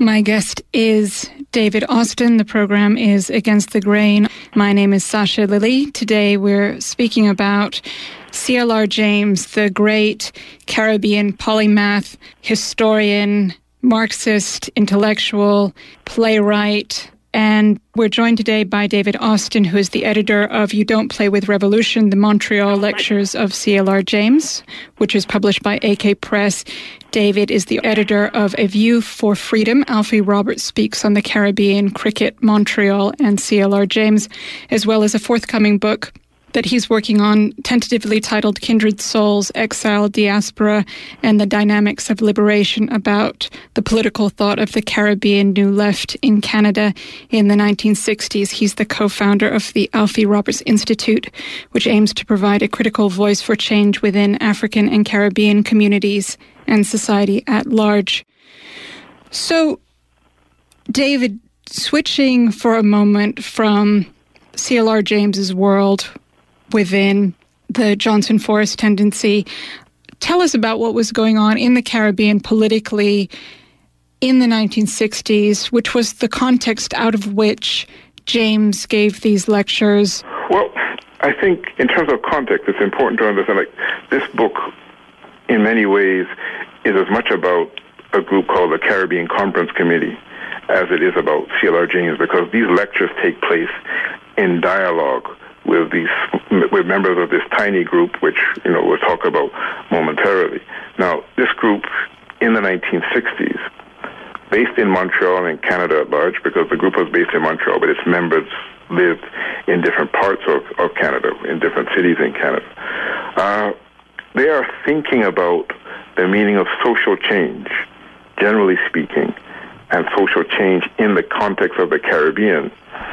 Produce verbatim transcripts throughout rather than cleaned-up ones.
My guest is David Austin. The program is Against the Grain. My name is Sasha Lilly. Today we're speaking about C L R James, the great Caribbean polymath, historian, Marxist, intellectual, playwright. And we're joined today by David Austin, who is the editor of You Don't Play with Revolution, the Montreal Lectures of C L R James, which is published by A K Press. David is the editor of A View for Freedom. Alfie Roberts Speaks on the Caribbean, Cricket, Montreal, and C L R James, as well as a forthcoming book that he's working on, tentatively titled Kindred Souls, Exile, Diaspora, and the Dynamics of Liberation, about the political thought of the Caribbean New Left in Canada in the nineteen sixties. He's the co-founder of the Alfie Roberts Institute, which aims to provide a critical voice for change within African and Caribbean communities and society at large. So, David, switching for a moment from C L R James's world within the Johnson Forest tendency, tell us about what was going on in the Caribbean politically in the nineteen sixties, which was the context out of which James gave these lectures. Well, I think in terms of context, it's important to understand, like, this book, in many ways, is as much about a group called the Caribbean Conference Committee as it is about C L R James, because these lectures take place in dialogue with these with members of this tiny group, which, you know, we'll talk about momentarily. Now, this group in the nineteen sixties, based in Montreal and Canada at large, because the group was based in Montreal, but its members lived in different parts of, of Canada, in different cities in Canada. Uh, they are thinking about the meaning of social change, generally speaking, and social change in the context of the Caribbean,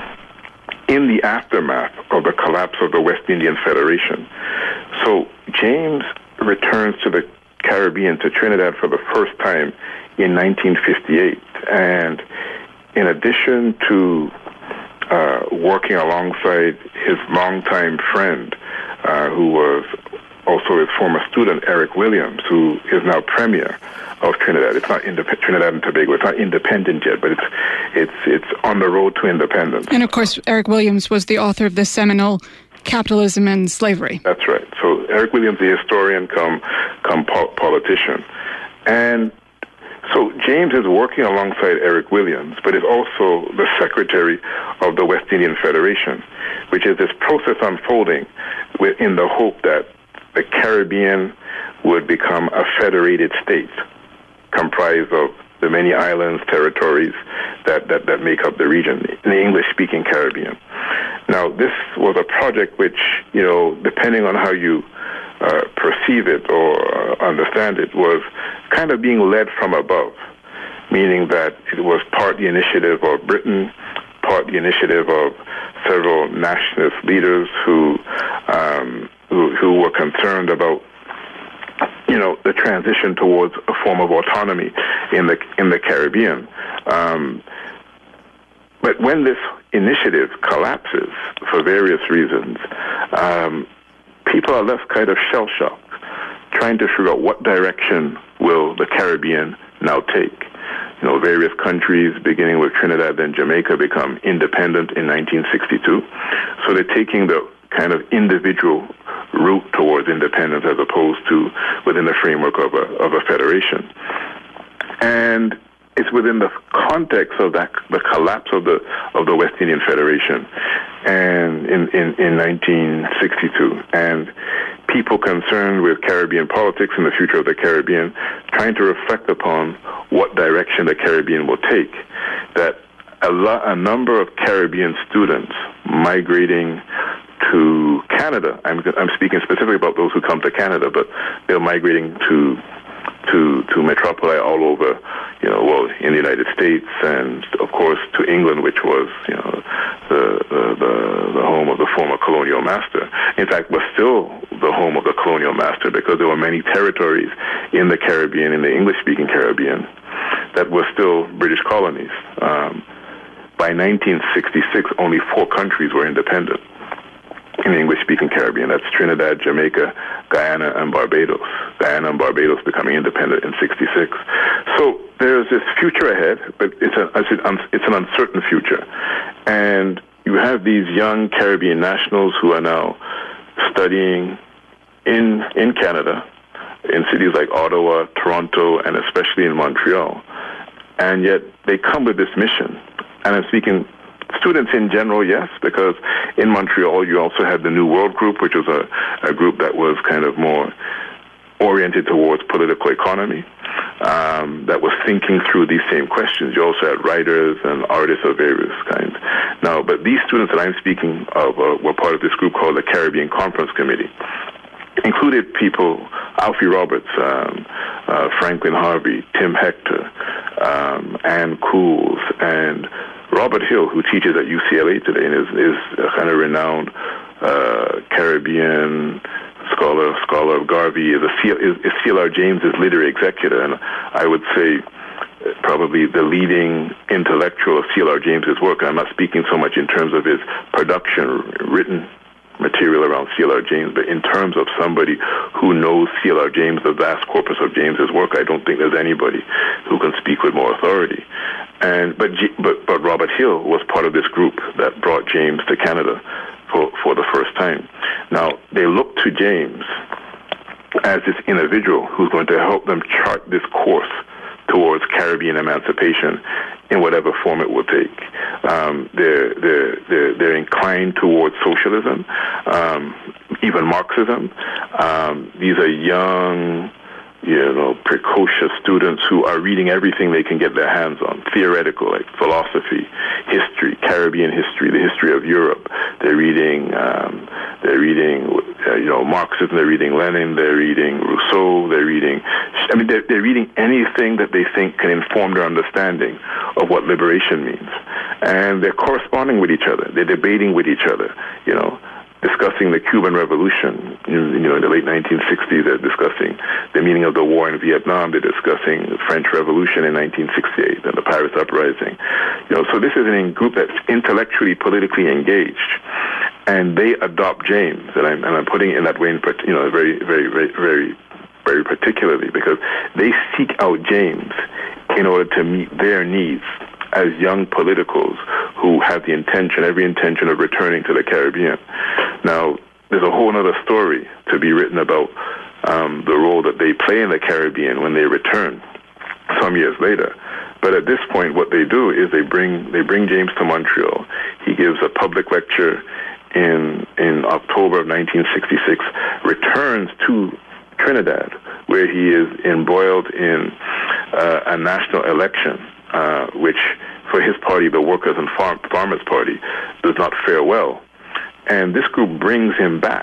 in the aftermath of the collapse of the West Indian Federation. So James returns to the Caribbean, to Trinidad, for the first time in nineteen fifty-eight. And in addition to uh, working alongside his longtime friend, uh, who was also his former student, Eric Williams, who is now premier of Trinidad. It's not indep- Trinidad and Tobago. It's not independent yet, but it's it's it's on the road to independence. And of course, Eric Williams was the author of the seminal Capitalism and Slavery. That's right. So Eric Williams, the historian, come come po- politician, and so James is working alongside Eric Williams, but is also the secretary of the West Indian Federation, which is this process unfolding in the hope that the Caribbean would become a federated state comprised of the many islands, territories that, that, that make up the region, in the English-speaking Caribbean. Now, this was a project which, you know, depending on how you uh, perceive it or uh, understand it, was kind of being led from above, meaning that it was part the initiative of Britain, part the initiative of several nationalist leaders who um, who, who were concerned about, you know, the transition towards a form of autonomy in the in the Caribbean. Um, but when this initiative collapses for various reasons, um, people are left kind of shell-shocked, trying to figure out what direction will the Caribbean now take. You know, various countries, beginning with Trinidad and Jamaica, become independent in nineteen sixty-two. So they're taking the kind of individual route towards independence as opposed to within the framework of a of a federation. And it's within the context of that, the collapse of the of the West Indian Federation, and in, in, in nineteen sixty-two, and people concerned with Caribbean politics and the future of the Caribbean, trying to reflect upon what direction the Caribbean will take, that a, lot, a number of Caribbean students migrating to Canada, I'm, I'm speaking specifically about those who come to Canada, but they're migrating to to to metropoli all over, you know, well, in the United States, and of course to England, which was, you know, the the, the, the home of the former colonial master. In fact, was still the home of the colonial master, because there were many territories in the Caribbean, in the English-speaking Caribbean, that were still British colonies. Um, by nineteen sixty-six, only four countries were independent. in the English-speaking Caribbean. That's Trinidad, Jamaica, Guyana, and Barbados. Guyana and Barbados becoming independent in sixty-six. So there's this future ahead, but it's, a, it's an uncertain future. And you have these young Caribbean nationals who are now studying in in Canada, in cities like Ottawa, Toronto, and especially in Montreal. And yet they come with this mission. And I'm speaking students in general, yes, because in Montreal you also had the New World Group, which was a, a group that was kind of more oriented towards political economy, um, that was thinking through these same questions. You also had writers and artists of various kinds. Now, but these students that I'm speaking of uh, were part of this group called the Caribbean Conference Committee. Included people, Alfie Roberts, um, uh, Franklin Harvey, Tim Hector, um, Ann Cools, and Robert Hill, who teaches at U C L A today and is, is a kind of renowned uh, Caribbean scholar, scholar of Garvey, is, a C- is, is C L R James's literary executor, and I would say probably the leading intellectual of C L R James's work. I'm not speaking so much in terms of his production, written material around C L R James, but in terms of somebody who knows C L R James, the vast corpus of James's work, I don't think there's anybody who can speak with more authority. And but G, but but Robert Hill was part of this group that brought James to Canada for for the first time. Now they look to James as this individual who's going to help them chart this course towards Caribbean emancipation in whatever form it will take. Um, they're, they're, they're, they're inclined towards socialism, um, even Marxism. Um, these are young, you know, precocious students who are reading everything they can get their hands on, theoretical, like philosophy, history, Caribbean history, the history of Europe. They're reading, um, they're reading, uh, you know, Marxism. They're reading Lenin. They're reading Rousseau. They're reading. I mean, they're, they're reading anything that they think can inform their understanding of what liberation means, and they're corresponding with each other. They're debating with each other. You know. Discussing the Cuban Revolution, you know, in the late nineteen sixties, they're discussing the meaning of the war in Vietnam. They're discussing the French Revolution in nineteen sixty-eight and the Paris Uprising. You know, so this is a group that's intellectually, politically engaged, and they adopt James, and I'm, and I'm putting it in that way, in, you know, very, very, very, very, very particularly because they seek out James in order to meet their needs as young politicals who have the intention, every intention of returning to the Caribbean. Now, there's a whole other story to be written about um, the role that they play in the Caribbean when they return some years later. But at this point, what they do is they bring they bring James to Montreal. He gives a public lecture in in October of nineteen sixty-six, returns to Trinidad, where he is embroiled in uh, a national election, Uh, which for his party, the Workers' and Farm- Farmers' Party, does not fare well. And this group brings him back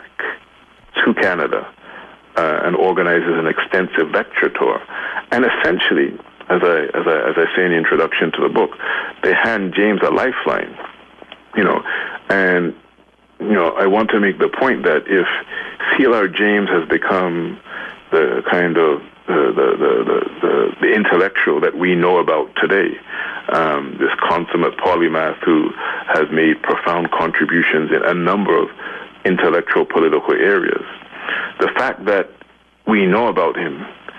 to Canada uh, and organizes an extensive lecture tour. And essentially, as I, as I as I say in the introduction to the book, they hand James a lifeline, you know. And, you know, I want to make the point that if C L R James has become the kind of The, the, the, the, the intellectual that we know about today, um, this consummate polymath who has made profound contributions in a number of intellectual political areas. The fact that we know about him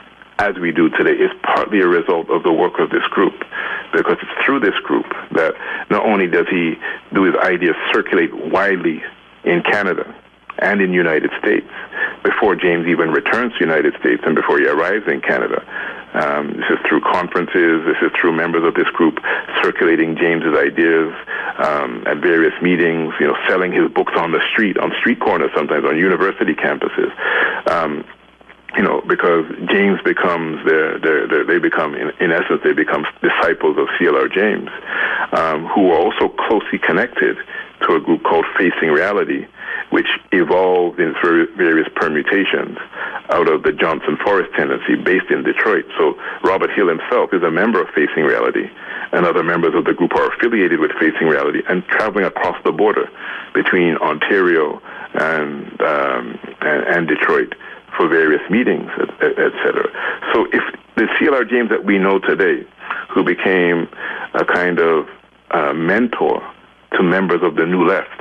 as we do today is partly a result of the work of this group, because it's through this group that not only does he do his ideas circulate widely in Canada and in the United States, before James even returns to the United States and before he arrives in Canada. Um, this is through conferences, this is through members of this group circulating James's ideas um, at various meetings, you know, selling his books on the street, on street corners sometimes, on university campuses. Um, you know, because James becomes their, their, their they become, in, in essence, they become disciples of C L R James, um, who are also closely connected to a group called Facing Reality, which evolved in various permutations out of the Johnson Forest tendency based in Detroit. So Robert Hill himself is a member of Facing Reality, and other members of the group are affiliated with Facing Reality and traveling across the border between Ontario and, um, and, and Detroit for various meetings, et cetera. So if the C L R James that we know today, who became a kind of uh, mentor to members of the New Left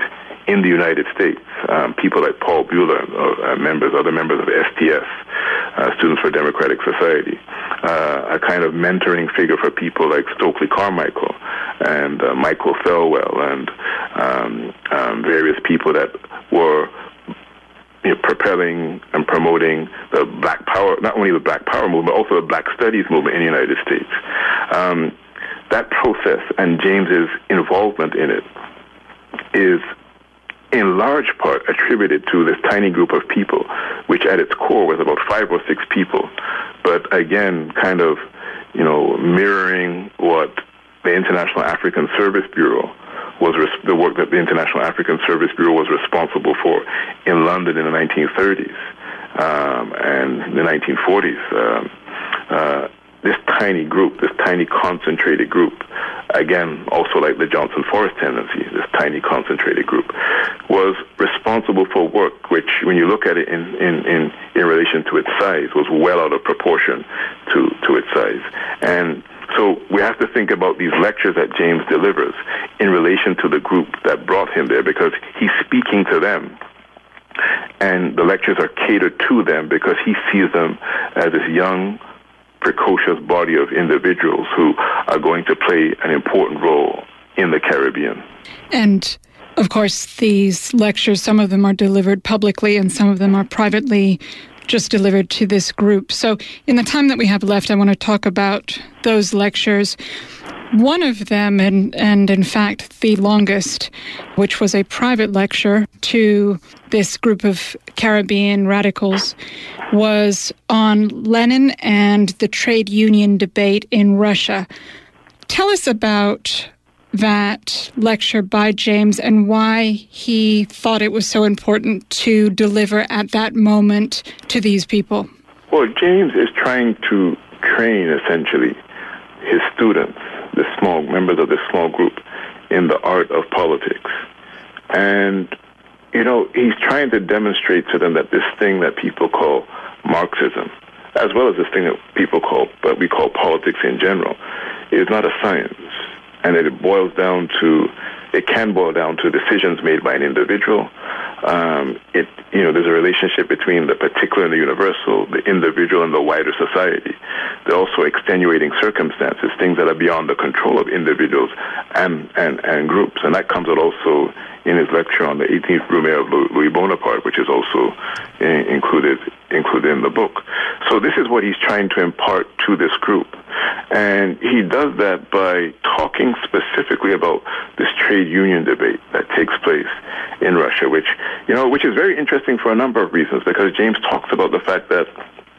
in the United States. Um, people like Paul Bueller, uh, members, other members of S T S, uh, Students for Democratic Society, uh, a kind of mentoring figure for people like Stokely Carmichael and uh, Michael Thelwell and um, um, various people that were you know, propelling and promoting the Black Power, not only the Black Power movement, but also the Black Studies movement in the United States. Um, that process and James's involvement in it is in large part attributed to this tiny group of people, which at its core was about five or six people, but again, kind of, you know, mirroring what the International African Service Bureau was, res- the work that the International African Service Bureau was responsible for in London in the nineteen thirties um, and the nineteen forties. Um, uh, this tiny group, this tiny concentrated group, again, also like the Johnson Forest tendency, this tiny concentrated group, was responsible for work which, when you look at it in, in, in, in relation to its size, was well out of proportion to, to its size. And so we have to think about these lectures that James delivers in relation to the group that brought him there, because he's speaking to them. And the lectures are catered to them because he sees them as this young, precocious body of individuals who are going to play an important role in the Caribbean. And, of course, these lectures, some of them are delivered publicly and some of them are privately just delivered to this group. So in the time that we have left, I want to talk about those lectures. One of them, and, and in fact the longest, which was a private lecture to this group of Caribbean radicals, was on Lenin and the trade union debate in Russia. Tell us about that lecture by James and why he thought it was so important to deliver at that moment to these people. Well, James is trying to train, essentially, his students, the small members of this small group, in the art of politics. And, you know, he's trying to demonstrate to them that this thing that people call Marxism, as well as this thing that people call, but we call politics in general, is not a science. And that it boils down to, it can boil down to decisions made by an individual. Um, it, you know, there's a relationship between the particular and the universal, the individual and the wider society. There are also extenuating circumstances, things that are beyond the control of individuals and, and, and groups. And that comes out also in his lecture on the eighteenth Brumaire of Louis Bonaparte, which is also in, included included in the book. So this is what he's trying to impart to this group. And he does that by talking specifically about this trade union debate that takes place in Russia, which, you know, which is very interesting for a number of reasons, because James talks about the fact that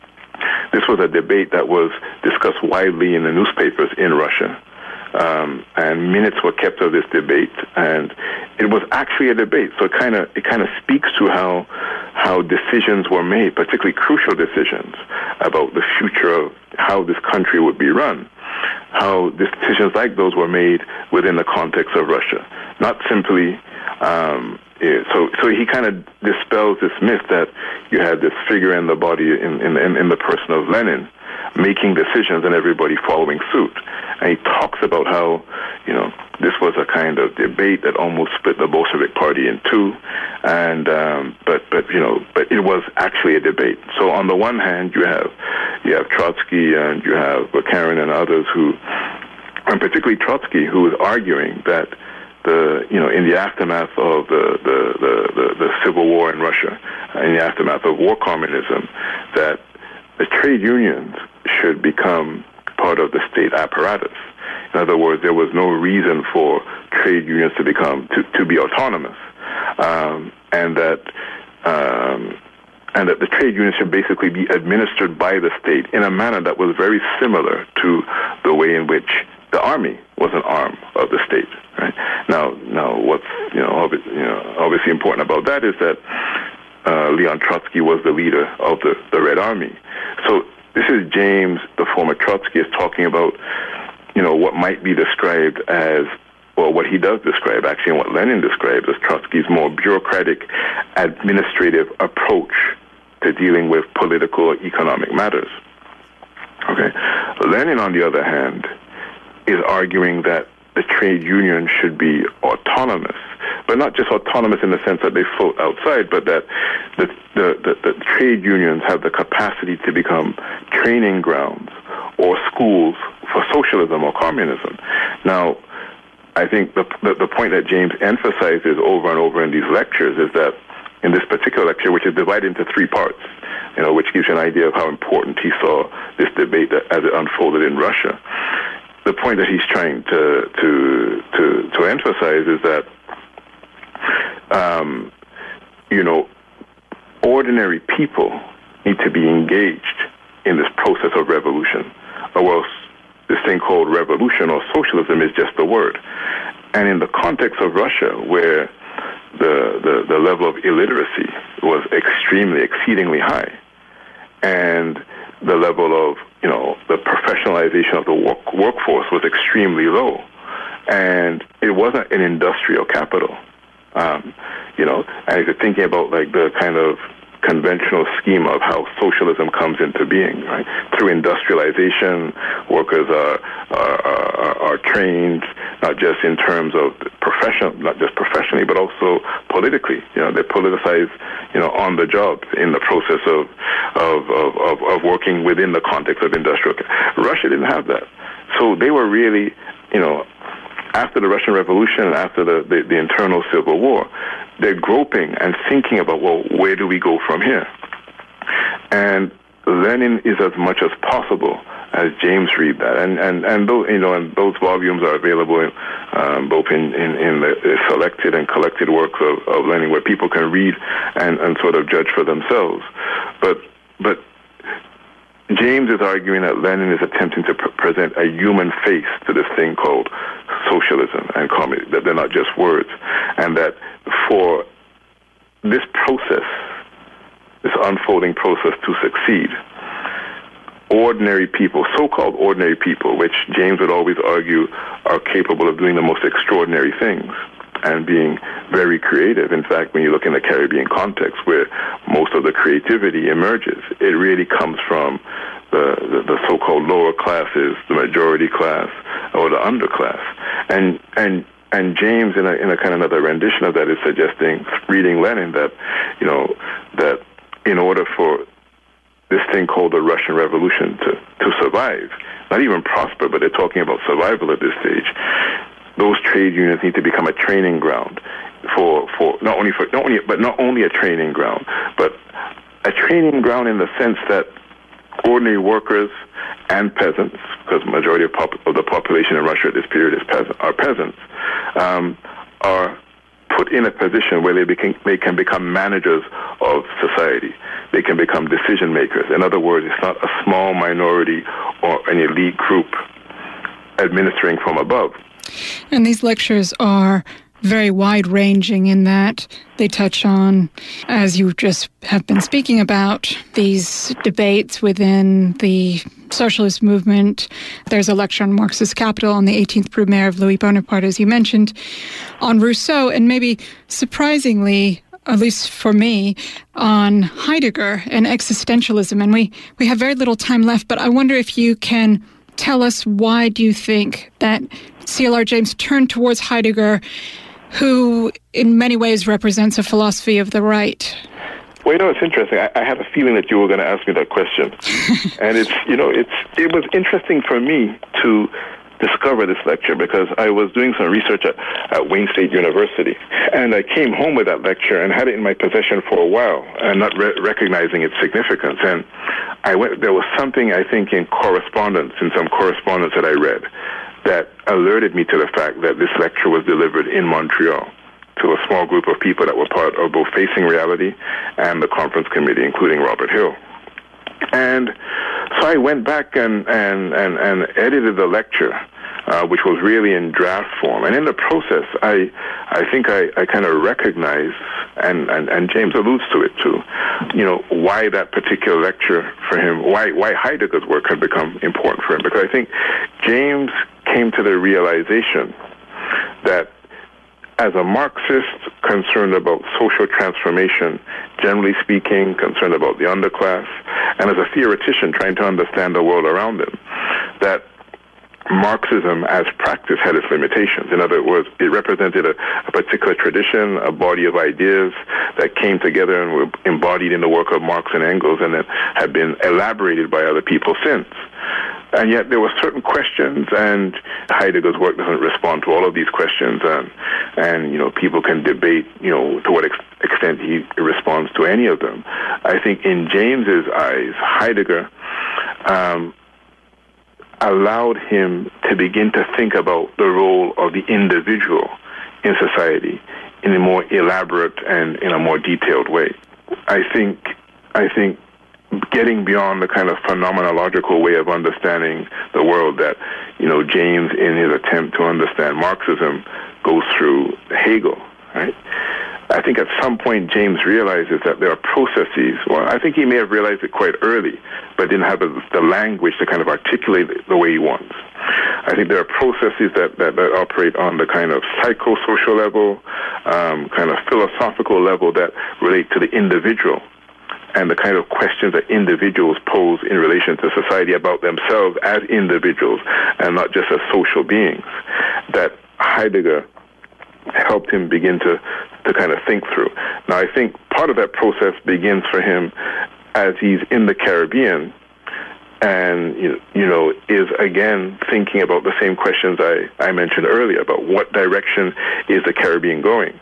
this was a debate that was discussed widely in the newspapers in Russia. Um, and minutes were kept of this debate, and it was actually a debate. So it kind of it kind of speaks to how how decisions were made, particularly crucial decisions about the future of how this country would be run. How decisions like those were made within the context of Russia, not simply. Um, yeah, so so he kind of dispels this myth that you had this figure in the body in in, in the person of Lenin, making decisions and everybody following suit. And he talks about how, you know, this was a kind of debate that almost split the Bolshevik Party in two, and um, but but you know, but it was actually a debate. So on the one hand, you have you have Trotsky and you have Bukharin and others who, and particularly Trotsky, who is arguing that the you know in the aftermath of the the the, the, the civil war in Russia, in the aftermath of war communism, that the trade unions should become part of the state apparatus. In other words, there was no reason for trade unions to become to, to be autonomous, um, and that um, and that the trade unions should basically be administered by the state in a manner that was very similar to the way in which the army was an arm of the state. Right? Now, now, what's you know, obvi- you know obviously important about that is that uh, Leon Trotsky was the leader of the, the Red Army. So this is James, the former Trotsky, is talking about, you know, what might be described as, well, what he does describe, actually, and what Lenin describes as Trotsky's more bureaucratic, administrative approach to dealing with political or economic matters. Okay. Lenin, on the other hand, is arguing that the trade union should be autonomous, but not just autonomous in the sense that they float outside, but that the, the, the, the trade unions have the capacity to become training grounds or schools for socialism or communism. Now, I think the, the, the point that James emphasizes over and over in these lectures is that in this particular lecture, which is divided into three parts, you know, which gives you an idea of how important he saw this debate that, as it unfolded in Russia. The point that he's trying to to to, to emphasize is that, um, you know, ordinary people need to be engaged in this process of revolution, or else this thing called revolution or socialism is just a word. And in the context of Russia, where the, the, the level of illiteracy was extremely, exceedingly high, and the level of, you know, the professionalization of the work, workforce was extremely low, and it wasn't an industrial capital. Um, you know, and if you're thinking about like the kind of conventional scheme of how socialism comes into being, right? Through industrialization, workers are, are, are, are trained not just in terms of professional, not just professionally, but also politically. You know, they politicize, you know, on the job in the process of of, of, of, of working within the context of industrial. Russia didn't have that, so they were really, you know, after the Russian Revolution and after the, the, the internal civil war, they're groping and thinking about, well, where do we go from here? And Lenin is as much as possible as James read that, and and and those, you know, and those volumes are available in, um, both in, in, in the selected and collected works of, of Lenin, where people can read and, and sort of judge for themselves. But but James is arguing that Lenin is attempting to pre- present a human face to this thing called socialism and communism, that they're not just words, and that for this process, this unfolding process to succeed, ordinary people, so-called ordinary people, which James would always argue are capable of doing the most extraordinary things and being very creative. In fact, when you look in the Caribbean context where most of the creativity emerges, it really comes from the, the, the so-called lower classes, the majority class, or the underclass. And and and James, in a in a kind of another rendition of that, is suggesting, reading Lenin, that, you know, that in order for this thing called the Russian Revolution to, to survive, not even prosper, but they're talking about survival at this stage, those trade unions need to become a training ground for, for not only for not only but not only a training ground, but a training ground in the sense that ordinary workers and peasants, because the majority of, pop, of the population in Russia at this period is peasant, are peasants, um, are put in a position where they, became, they can become managers of society. They can become decision makers. In other words, it's not a small minority or an elite group administering from above. And these lectures are very wide-ranging in that they touch on, as you just have been speaking about, these debates within the socialist movement. There's a lecture on Marxist Capital, on the eighteenth Brumaire of Louis Bonaparte, as you mentioned, on Rousseau, and maybe surprisingly, at least for me, on Heidegger and existentialism. And we, we have very little time left, but I wonder if you can tell us, why do you think that C L R James turned towards Heidegger, who in many ways represents a philosophy of the right? Well, you know, it's interesting. I, I had a feeling that you were going to ask me that question. And it's, you know, it's it was interesting for me to discover this lecture because I was doing some research at, at Wayne State University, and I came home with that lecture and had it in my possession for a while and not re- recognizing its significance. And I went, there was something, I think, in correspondence, in some correspondence that I read, that alerted me to the fact that this lecture was delivered in Montreal to a small group of people that were part of both Facing Reality and the conference committee, including Robert Hill. And so I went back and, and, and, and edited the lecture, uh, which was really in draft form. And in the process, I I think I, I kind of recognized, and, and, and James alludes to it too, you know, why that particular lecture for him, why, why Heidegger's work had become important for him. Because I think James came to the realization that as a Marxist concerned about social transformation, generally speaking, concerned about the underclass, and as a theoretician trying to understand the world around him, that Marxism as practice had its limitations. In other words, it represented a, a particular tradition, a body of ideas that came together and were embodied in the work of Marx and Engels and then have been elaborated by other people since. And yet there were certain questions, and Heidegger's work doesn't respond to all of these questions, and, and you know, people can debate, you know, to what ex- extent he responds to any of them. I think in James's eyes, Heidegger um, allowed him to begin to think about the role of the individual in society in a more elaborate and in a more detailed way. I think, I think getting beyond the kind of phenomenological way of understanding the world that, you know, James, in his attempt to understand Marxism, goes through Hegel, right? I think at some point James realizes that there are processes, well, I think he may have realized it quite early, but didn't have the, the language to kind of articulate it the way he wants. I think there are processes that, that, that operate on the kind of psychosocial level, um, kind of philosophical level that relate to the individual and the kind of questions that individuals pose in relation to society about themselves as individuals and not just as social beings, that Heidegger helped him begin to, to kind of think through. Now, I think part of that process begins for him as he's in the Caribbean and, you know, is again thinking about the same questions I, I mentioned earlier about what direction is the Caribbean going.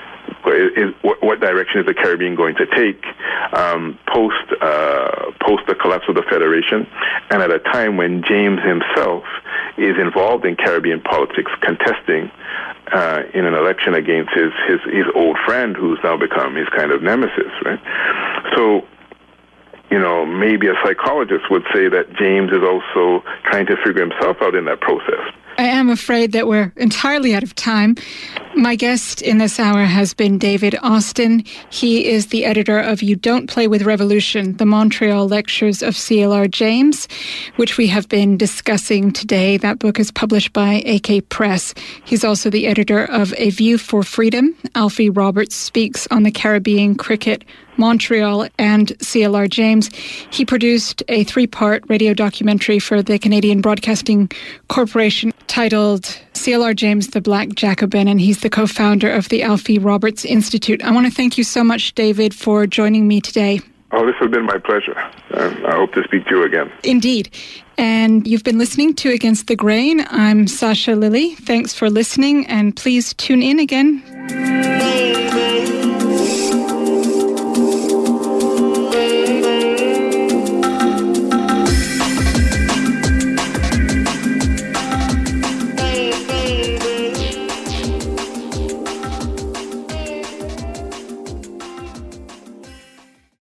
Is, what, what direction is the Caribbean going to take um, post uh, post the collapse of the Federation, and at a time when James himself is involved in Caribbean politics, contesting uh, in an election against his, his his old friend, who's now become his kind of nemesis, right? So, you know, maybe a psychologist would say that James is also trying to figure himself out in that process. I am afraid that we're entirely out of time. My guest in this hour has been David Austin. He is the editor of You Don't Play with Revolution, the Montreal Lectures of C L R James, which we have been discussing today. That book is published by A K Press. He's also the editor of A View for Freedom. Alfie Roberts Speaks on the Caribbean, Cricket, Montreal, and C L R James. He produced a three-part radio documentary for the Canadian Broadcasting Corporation titled C L R James, the Black Jacobin, and he's the co-founder of the Alfie Roberts Institute. I want to thank you so much, David, for joining me today. Oh, this has been my pleasure. Um, I hope to speak to you again. Indeed. And you've been listening to Against the Grain. I'm Sasha Lilley. Thanks for listening, and please tune in again.